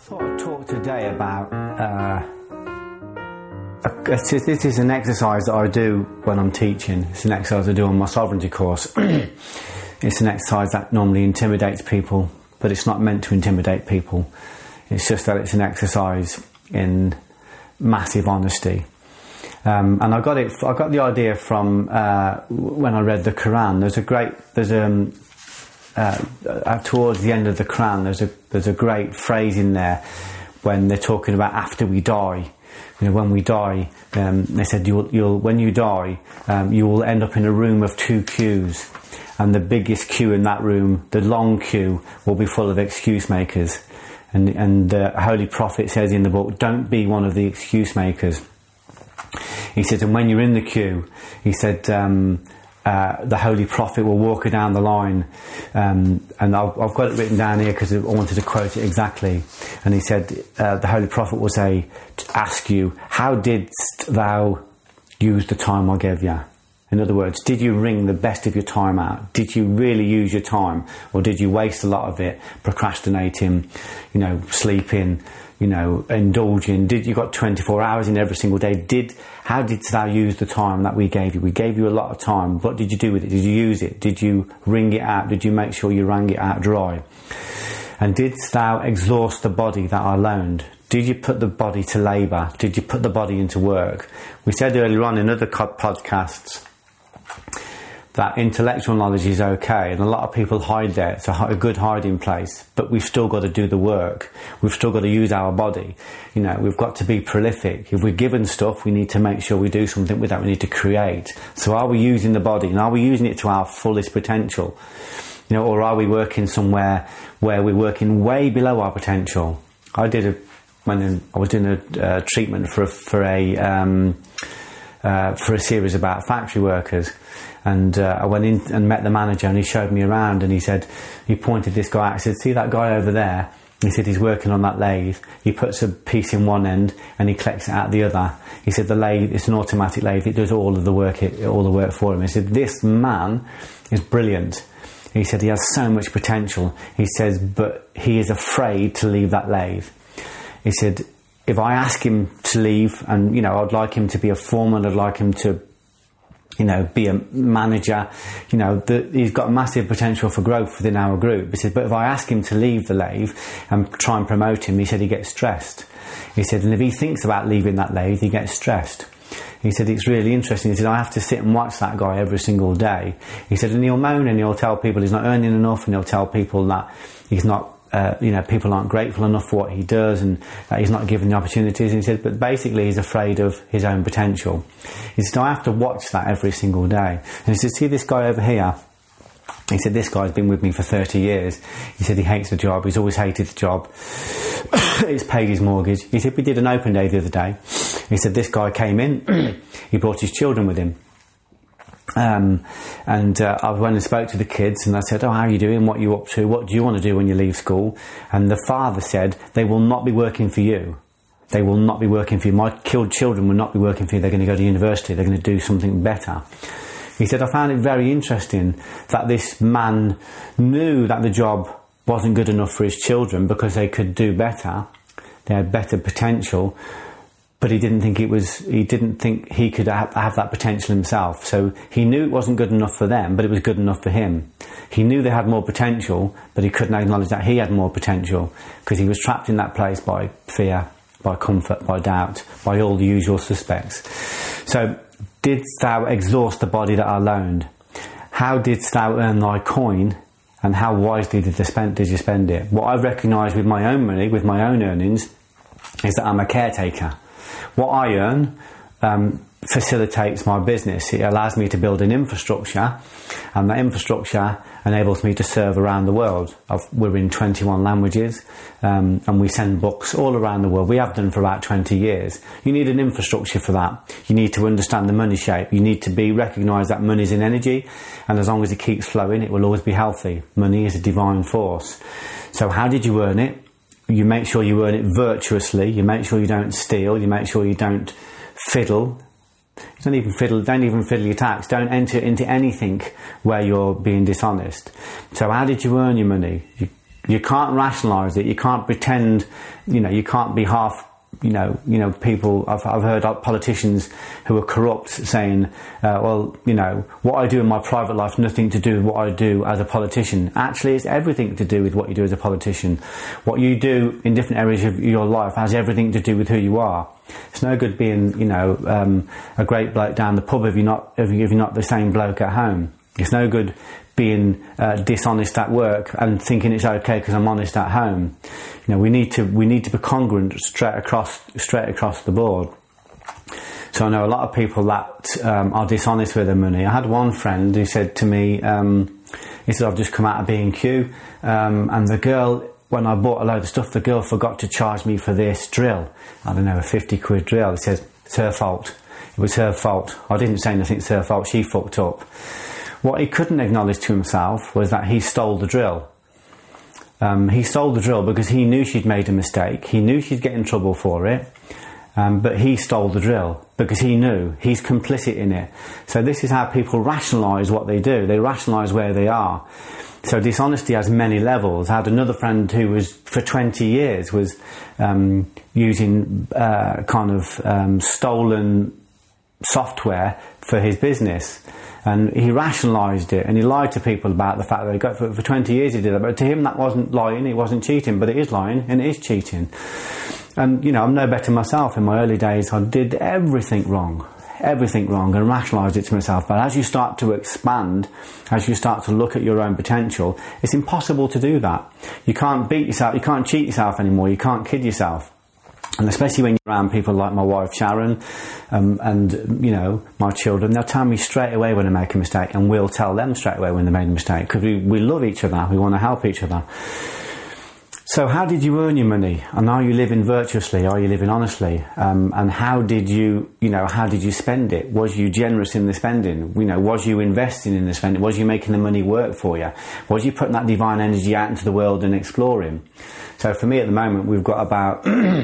thought I'd talk today about this is an exercise that I do when I'm teaching. It's an exercise I do on my sovereignty course. It's an exercise that normally intimidates people, but it's not meant to intimidate people. It's just that it's an exercise in massive honesty. And I got the idea from when I read the Quran. Towards the end of the Quran, there's a great phrase in there when they're talking about after we die. You know, when we die, they said when you die, you will end up in a room of two queues, and the biggest queue in that room, the long queue, will be full of excuse makers. And the Holy Prophet says in the book, don't be one of the excuse makers. He said, and when you're in the queue, he said, the Holy Prophet will walk you down the line, and I've got it written down here because I wanted to quote it exactly. And he said, the Holy Prophet will ask you, how didst thou use the time I gave you? In other words, did you wring the best of your time out? Did you really use your time? Or did you waste a lot of it procrastinating, sleeping, indulging? You got 24 hours in every single day? How didst thou use the time that we gave you? We gave you a lot of time. What did you do with it? Did you use it? Did you wring it out? Did you make sure you wrung it out dry? And didst thou exhaust the body that I loaned? Did you put the body to labour? Did you put the body into work? We said earlier on in other podcasts that intellectual knowledge is okay, and a lot of people hide there. It's a good hiding place, but we've still got to do the work. We've still got to use our body. We've got to be prolific. If we're given stuff, we need to make sure we do something with that. We need to create. So are we using the body, and are we using it to our fullest potential? Or are we working somewhere where we're working way below our potential? When I was doing a treatment for a series about factory workers, and I went in and met the manager, and he showed me around, and he pointed this guy out. He said, see that guy over there? He said, he's working on that lathe. He puts a piece in one end and he collects it out the other. He said, the lathe, it's an automatic lathe. It does all the work for him. He said, this man is brilliant. He said, he has so much potential. He says, but he is afraid to leave that lathe. He said, if I ask him to leave, and I'd like him to be a foreman, I'd like him to be a manager, he's got massive potential for growth within our group. He said, but if I ask him to leave the lathe and try and promote him, he said he gets stressed. He said, and if he thinks about leaving that lathe, he gets stressed. He said, it's really interesting. He said, I have to sit and watch that guy every single day. He said, and he'll moan and he'll tell people he's not earning enough, and he'll tell people that he's not, people aren't grateful enough for what he does, and that he's not given the opportunities. And he said, but basically he's afraid of his own potential. He said, I have to watch that every single day. And he said, see this guy over here? He said, this guy's been with me for 30 years. He said he hates the job. He's always hated the job. He's paid his mortgage. He said, we did an open day the other day. He said, this guy came in. He brought his children with him. I went and spoke to the kids, and I said, oh, how are you doing? What are you up to? What do you want to do when you leave school? And the father said, they will not be working for you. They will not be working for you. My children will not be working for you. They're going to go to university. They're going to do something better. He said, I found it very interesting that this man knew that the job wasn't good enough for his children because they could do better. They had better potential. But he didn't think he could have that potential himself. So he knew it wasn't good enough for them, but it was good enough for him. He knew they had more potential, but he couldn't acknowledge that he had more potential because he was trapped in that place by fear, by comfort, by doubt, by all the usual suspects. So, didst thou exhaust the body that I loaned? How didst thou earn thy coin? And how wisely did you spend it? What I've recognised with my own money, with my own earnings, is that I'm a caretaker. What I earn facilitates my business. It allows me to build an infrastructure, and that infrastructure enables me to serve around the world. We're in 21 languages, and we send books all around the world. We have done for about 20 years. You need an infrastructure for that. You need to understand the money shape. You need to recognise that money is an energy, and as long as it keeps flowing, it will always be healthy. Money is a divine force. So how did you earn it? You make sure you earn it virtuously. You make sure you don't steal. You make sure you don't fiddle. Don't even fiddle your tax. Don't enter into anything where you're being dishonest. So how did you earn your money? You can't rationalise it. You can't pretend, you can't be half, people, I've heard politicians who are corrupt saying, what I do in my private life, nothing to do with what I do as a politician. Actually, it's everything to do with what you do as a politician. What you do in different areas of your life has everything to do with who you are. It's no good being, a great bloke down the pub if you're not the same bloke at home. It's no good being dishonest at work and thinking it's okay because I'm honest at home. We need to be congruent straight across the board. So I know a lot of people that are dishonest with their money. I had one friend who said to me, he said, I've just come out of B&Q, and the girl, when I bought a load of stuff, the girl forgot to charge me for this drill. I don't know, a 50 quid drill. It says, it's her fault. It was her fault. I didn't say anything, it's her fault. She fucked up. What he couldn't acknowledge to himself was that he stole the drill. He stole the drill because he knew she'd made a mistake. He knew she'd get in trouble for it. But he stole the drill because he knew he's complicit in it. So this is how people rationalise what they do. They rationalise where they are. So dishonesty has many levels. I had another friend who was, for 20 years, was using stolen software for his business. And he rationalised it, and he lied to people about the fact that he got for 20 years he did that. But to him that wasn't lying, it wasn't cheating, but it is lying and it is cheating. And I'm no better myself. In my early days I did everything wrong and rationalised it to myself. But as you start to expand, as you start to look at your own potential, it's impossible to do that. You can't beat yourself, you can't cheat yourself anymore, you can't kid yourself. And especially when you're around people like my wife Sharon and my children, they'll tell me straight away when I make a mistake, and we'll tell them straight away when they made a mistake, because we love each other, we want to help each other. So how did you earn your money? And are you living virtuously? Are you living honestly? And how did you spend it? Was you generous in the spending? Was you investing in the spending? Was you making the money work for you? Was you putting that divine energy out into the world and exploring? So for me at the moment, we've got about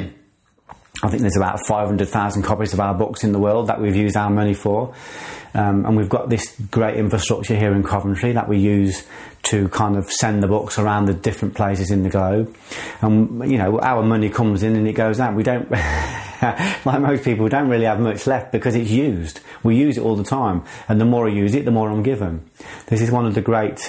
I think there's about 500,000 copies of our books in the world that we've used our money for. And we've got this great infrastructure here in Coventry that we use to kind of send the books around the different places in the globe. And, our money comes in and it goes out. We don't, like most people, we don't really have much left because it's used. We use it all the time. And the more I use it, the more I'm given. This is one of the great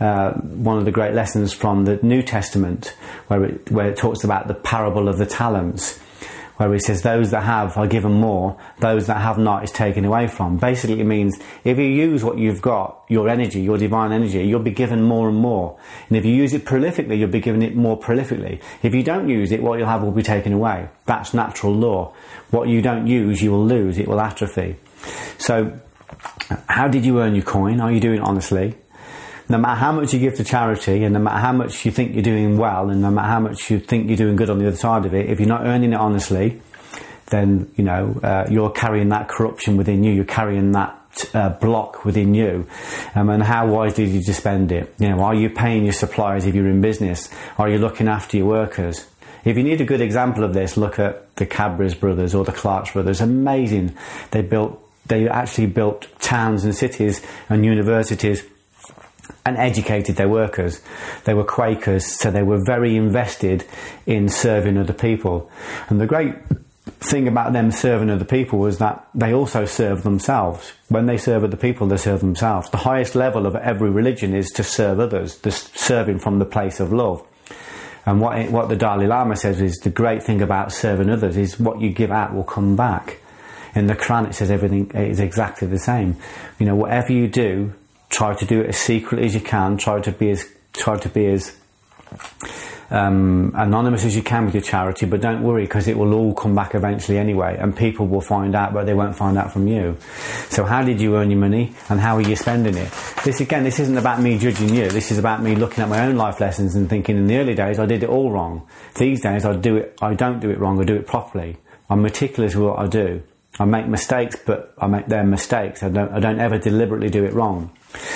lessons from the New Testament where it talks about the parable of the talents, where he says those that have are given more, those that have not is taken away from. Basically it means if you use what you've got, your energy, your divine energy, you'll be given more and more. And if you use it prolifically, you'll be given it more prolifically. If you don't use it, what you'll have will be taken away. That's natural law. What you don't use, you will lose. It will atrophy. So how did you earn your coin? Are you doing it honestly? No matter how much you give to charity, and no matter how much you think you're doing well, and no matter how much you think you're doing good on the other side of it, if you're not earning it honestly, then, you're carrying that corruption within you, you're carrying that block within you. And how wisely did you spend it? Are you paying your suppliers if you're in business? Are you looking after your workers? If you need a good example of this, look at the Cadbury's brothers or the Clark's brothers. Amazing. They actually built towns and cities and universities and educated their workers. They were Quakers, so they were very invested in serving other people. And the great thing about them serving other people was that they also served themselves. When they serve other people, they serve themselves. The highest level of every religion is to serve others, the serving from the place of love. And what the Dalai Lama says is the great thing about serving others is what you give out will come back. In the Quran it says everything is exactly the same. Whatever you do, try to do it as secretly as you can. Try to be as anonymous as you can with your charity, but don't worry, because it will all come back eventually anyway, and people will find out, but they won't find out from you. So how did you earn your money, and how are you spending it? This isn't about me judging you. This is about me looking at my own life lessons and thinking, in the early days I did it all wrong. These days I don't do it wrong. I do it properly. I'm meticulous with what I do. I make mistakes, but I make their mistakes. I don't ever deliberately do it wrong.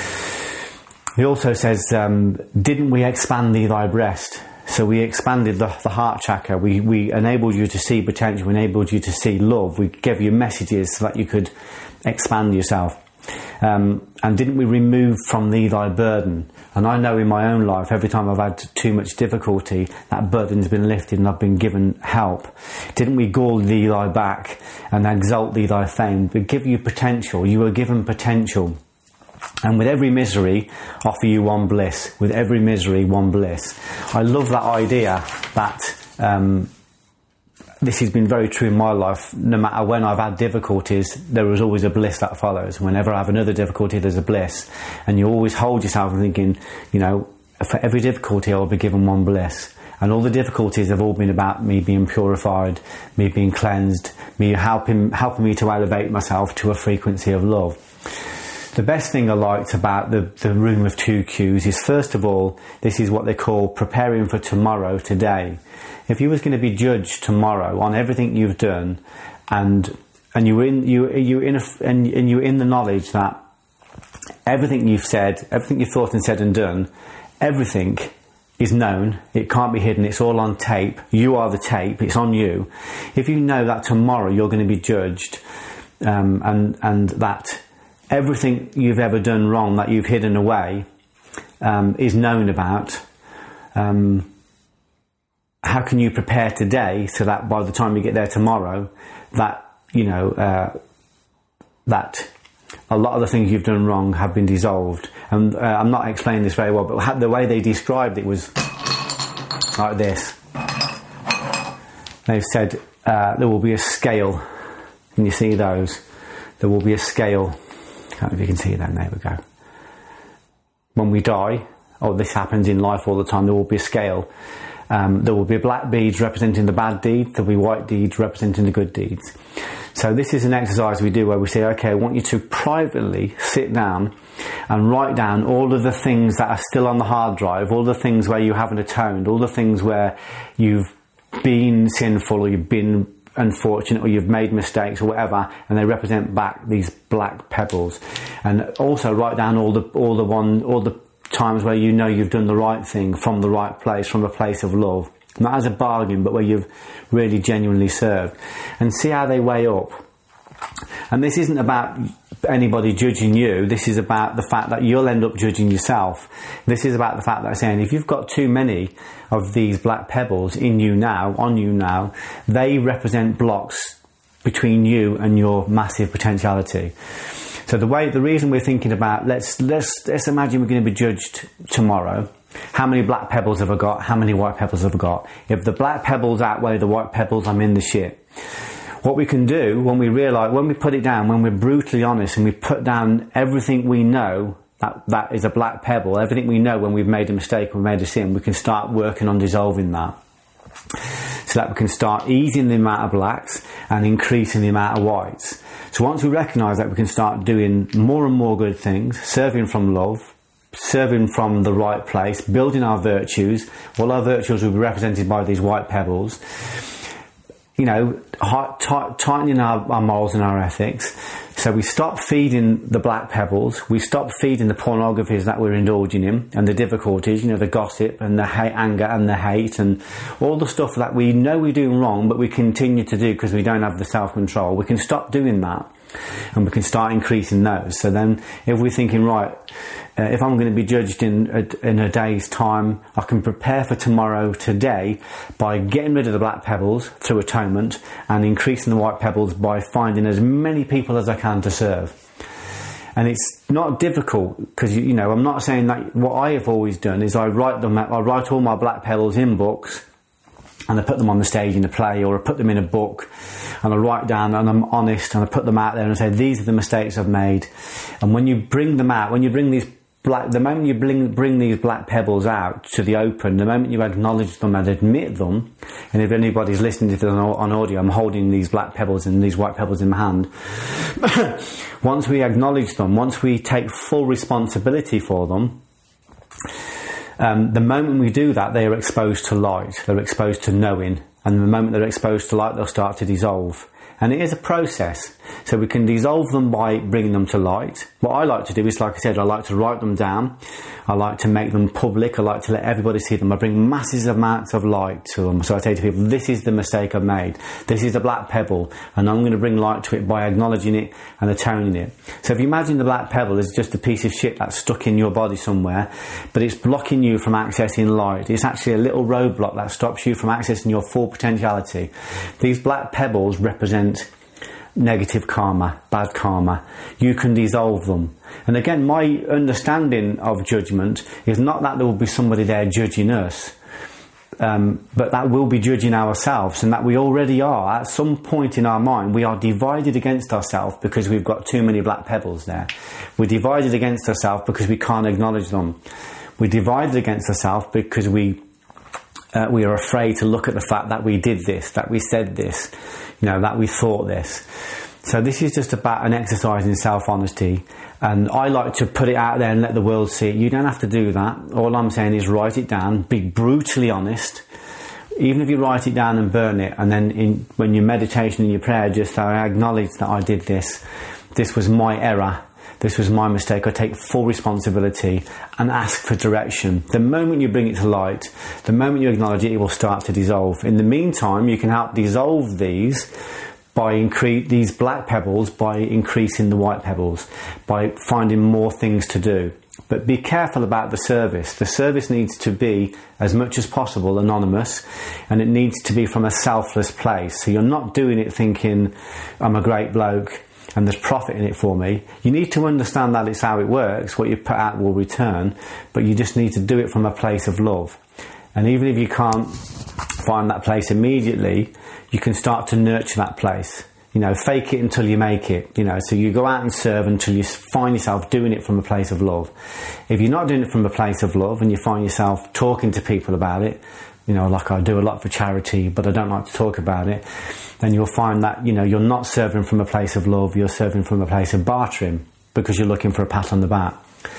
He also says, didn't we expand thee thy breast? So we expanded the heart chakra. We enabled you to see potential. We enabled you to see love. We gave you messages so that you could expand yourself. And didn't we remove from thee thy burden? And I know in my own life, every time I've had too much difficulty, that burden's been lifted and I've been given help. Didn't we gall thee thy back and exalt thee thy fame? We give you potential. You were given potential. And with every misery, offer you one bliss. With every misery, one bliss. I love that idea that this has been very true in my life. No matter when I've had difficulties, there is always a bliss that follows. Whenever I have another difficulty, there's a bliss. And you always hold yourself thinking, you know, for every difficulty I'll be given one bliss. And all the difficulties have all been about me being purified, me being cleansed, me helping me to elevate myself to a frequency of love. The best thing I liked about the room of 2 Qs is, first of all, this is what they call preparing for tomorrow, today. If you was going to be judged tomorrow on everything you've done, and you were in the knowledge that everything you've said, everything you've thought and said and done, everything is known, it can't be hidden, it's all on tape, you are the tape, it's on you. If you know that tomorrow you're going to be judged, and that everything you've ever done wrong that you've hidden away is known about, how can you prepare today so that by the time you get there tomorrow, that, you know, that a lot of the things you've done wrong have been dissolved. And I'm not explaining this very well, but the way they described it was like this. They've said there will be a scale. Can you see those? There will be a scale. I don't know if you can see that. There we go. When we die, this happens in life all the time, there will be a scale. There will be black beads representing the bad deeds, there will be white deeds representing the good deeds. So this is an exercise we do where we say, okay, I want you to privately sit down and write down all of the things that are still on the hard drive, all the things where you haven't atoned, all the things where you've been sinful or you've been unfortunate or you've made mistakes or whatever, and they represent back these black pebbles. And also write down all the times where you know you've done the right thing from the right place, from a place of love, not as a bargain, but where you've really genuinely served, and see how they weigh up. And this isn't about anybody judging you, this is about the fact that you'll end up judging yourself. This is about the fact that I'm saying if you've got too many of these black pebbles in you now, on you now, they represent blocks between you and your massive potentiality. So the reason we're thinking about, let's imagine we're going to be judged tomorrow. How many black pebbles have I got? How many white pebbles have I got? If the black pebbles outweigh the white pebbles, I'm in the shit. What we can do when we put it down, when we're brutally honest and we put down everything we know that is a black pebble, everything we know when we've made a mistake, we've made a sin, we can start working on dissolving that. So that we can start easing the amount of blacks and increasing the amount of whites. So once we recognise that, we can start doing more and more good things, serving from love, serving from the right place, building our virtues. All our virtues will be represented by these white pebbles. You know, tightening our morals and our ethics. So we stop feeding the black pebbles, we stop feeding the pornographies that we're indulging in, and the difficulties, you know, the gossip and the anger and the hate and all the stuff that we know we're doing wrong, but we continue to do because we don't have the self-control. We can stop doing that, and we can start increasing those. So then if we're thinking, right, if I'm going to be judged in a day's time, I can prepare for tomorrow today by getting rid of the black pebbles through atonement and increasing the white pebbles by finding as many people as I can to serve. And it's not difficult because, you know, I'm not saying that. What I have always done is I write all my black pebbles in books, and I put them on the stage in a play, or I put them in a book, and I write down, and I'm honest, and I put them out there and I say, these are the mistakes I've made. And when you bring them out, when you bring these the moment you bring these black pebbles out to the open, the moment you acknowledge them and admit them, and if anybody's listening to this on audio, I'm holding these black pebbles and these white pebbles in my hand. Once we acknowledge them, once we take full responsibility for them, the moment we do that, they are exposed to light, they're exposed to knowing, and the moment they're exposed to light, they'll start to dissolve. And it is a process. So we can dissolve them by bringing them to light. What I like to do is, like I said, I like to write them down. I like to make them public. I like to let everybody see them. I bring massive amounts of light to them. So I say to people, this is the mistake I've made. This is the black pebble, and I'm going to bring light to it by acknowledging it and atoning it. So if you imagine the black pebble is just a piece of shit that's stuck in your body somewhere, but it's blocking you from accessing light. It's actually a little roadblock that stops you from accessing your full potentiality. These black pebbles represent negative karma, bad karma. You can dissolve them. And again, my understanding of judgment is not that there will be somebody there judging us, but that we'll be judging ourselves, and that we already are. At some point in our mind, we are divided against ourselves because we've got too many black pebbles there. We're divided against ourselves because we can't acknowledge them. We're divided against ourselves because we are afraid to look at the fact that we did this, that we said this, that we thought this. So this is just about an exercise in self-honesty, and I like to put it out there and let the world see it. You don't have to do that. All I'm saying is write it down, be brutally honest. Even if you write it down and burn it, and then when your meditation and your prayer, just say, I acknowledge that I did this. This was my error. This was my mistake. I take full responsibility and ask for direction. The moment you bring it to light, the moment you acknowledge it will start to dissolve. In the meantime, you can help dissolve these these black pebbles by increasing the white pebbles, by finding more things to do. But be careful about the service. The service needs to be, as much as possible, anonymous, and it needs to be from a selfless place. So you're not doing it thinking, I'm a great bloke and there's profit in it for me. You need to understand that it's how it works. What you put out will return, but you just need to do it from a place of love. And even if you can't find that place immediately, you can start to nurture that place. Fake it until you make it. So you go out and serve until you find yourself doing it from a place of love. If you're not doing it from a place of love and you find yourself talking to people about it, like I do a lot for charity, but I don't like to talk about it, then you'll find that, you're not serving from a place of love, you're serving from a place of bartering, because you're looking for a pat on the back.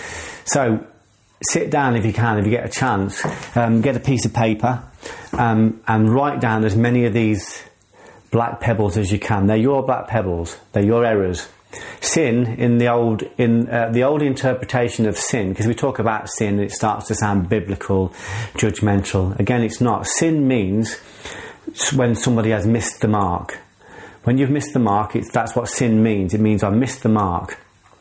So sit down if you can, if you get a chance, get a piece of paper, and write down as many of these black pebbles as you can. They're your black pebbles, they're your errors. Sin, in the old interpretation of sin, because we talk about sin, it starts to sound biblical, judgmental. Again, it's not. Sin means when somebody has missed the mark. When you've missed the mark, that's what sin means. It means I've missed the mark.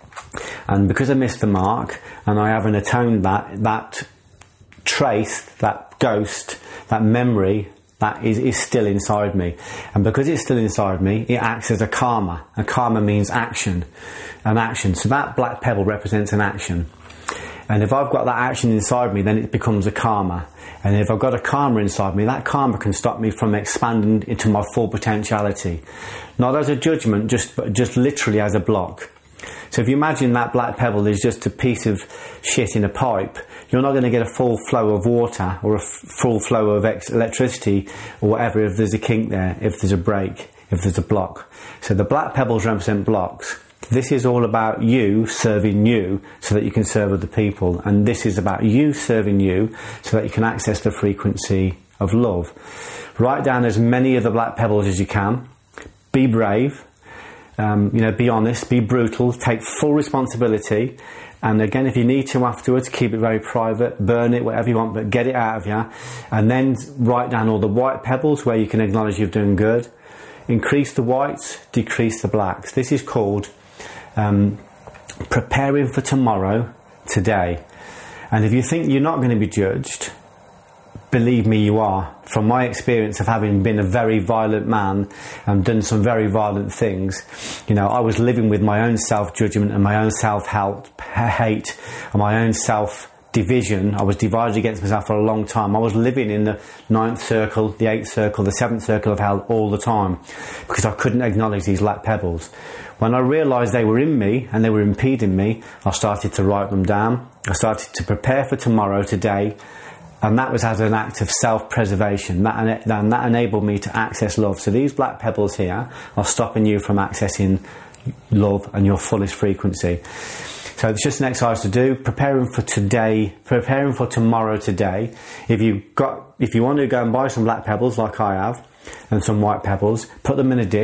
And because I missed the mark, and I haven't atoned that trace, that ghost, that memory, that is still inside me. And because it's still inside me, it acts as a karma. And karma means action. An action. So that black pebble represents an action. And if I've got that action inside me, then it becomes a karma. And if I've got a karma inside me, that karma can stop me from expanding into my full potentiality. Not as a judgment, just literally as a block. So if you imagine that black pebble is just a piece of shit in a pipe, you're not going to get a full flow of water or a full flow of electricity or whatever if there's a kink there, if there's a break, if there's a block. So the black pebbles represent blocks. This is all about you serving you so that you can serve other people. And this is about you serving you so that you can access the frequency of love. Write down as many of the black pebbles as you can. Be brave. Be honest, be brutal, take full responsibility. And again, if you need to afterwards, keep it very private, burn it, whatever you want, but get it out of you. And then write down all the white pebbles where you can acknowledge you've done good. Increase the whites, decrease the blacks. This is called preparing for tomorrow, today. And if you think you're not going to be judged, believe me, you are. From my experience of having been a very violent man and done some very violent things, I was living with my own self-judgment and my own self-hate and my own self-division. I was divided against myself for a long time. I was living in the 9th circle, the 8th circle, the 7th circle of hell all the time because I couldn't acknowledge these black pebbles. When I realised they were in me and they were impeding me, I started to write them down. I started to prepare for tomorrow, today. And that was as an act of self-preservation. That enabled me to access love. So these black pebbles here are stopping you from accessing love and your fullest frequency. So it's just an exercise to do. Preparing for today, preparing for tomorrow today. If you want to go and buy some black pebbles like I have, and some white pebbles, put them in a dish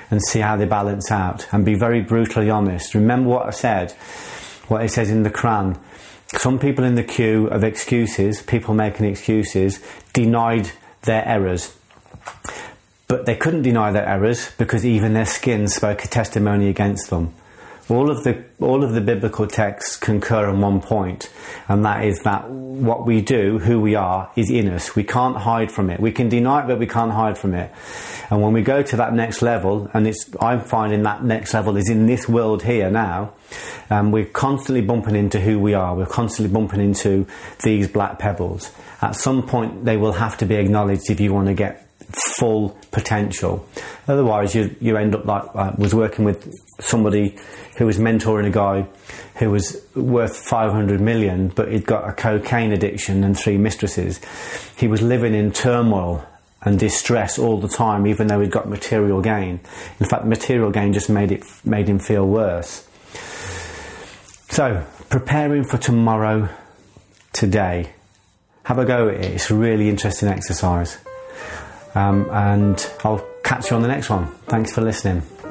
and see how they balance out, and be very brutally honest. Remember what I said, what it says in the Quran. Some people in the queue of excuses, people making excuses, denied their errors. But they couldn't deny their errors because even their skin spoke a testimony against them. All of the biblical texts concur on one point, and that is that what we do, who we are, is in us. We can't hide from it. We can deny it, but we can't hide from it. And when we go to that next level, and I'm finding that next level is in this world here now, we're constantly bumping into who we are. We're constantly bumping into these black pebbles. At some point, they will have to be acknowledged if you want to get full potential. Otherwise, you end up like I was working with somebody who was mentoring a guy who was worth 500 million, but he'd got a cocaine addiction and 3 mistresses. He was living in turmoil and distress all the time, even though he'd got material gain. In fact, material gain just made him feel worse. So, preparing for tomorrow, today. Have a go at it. It's a really interesting exercise. And I'll catch you on the next one. Thanks for listening.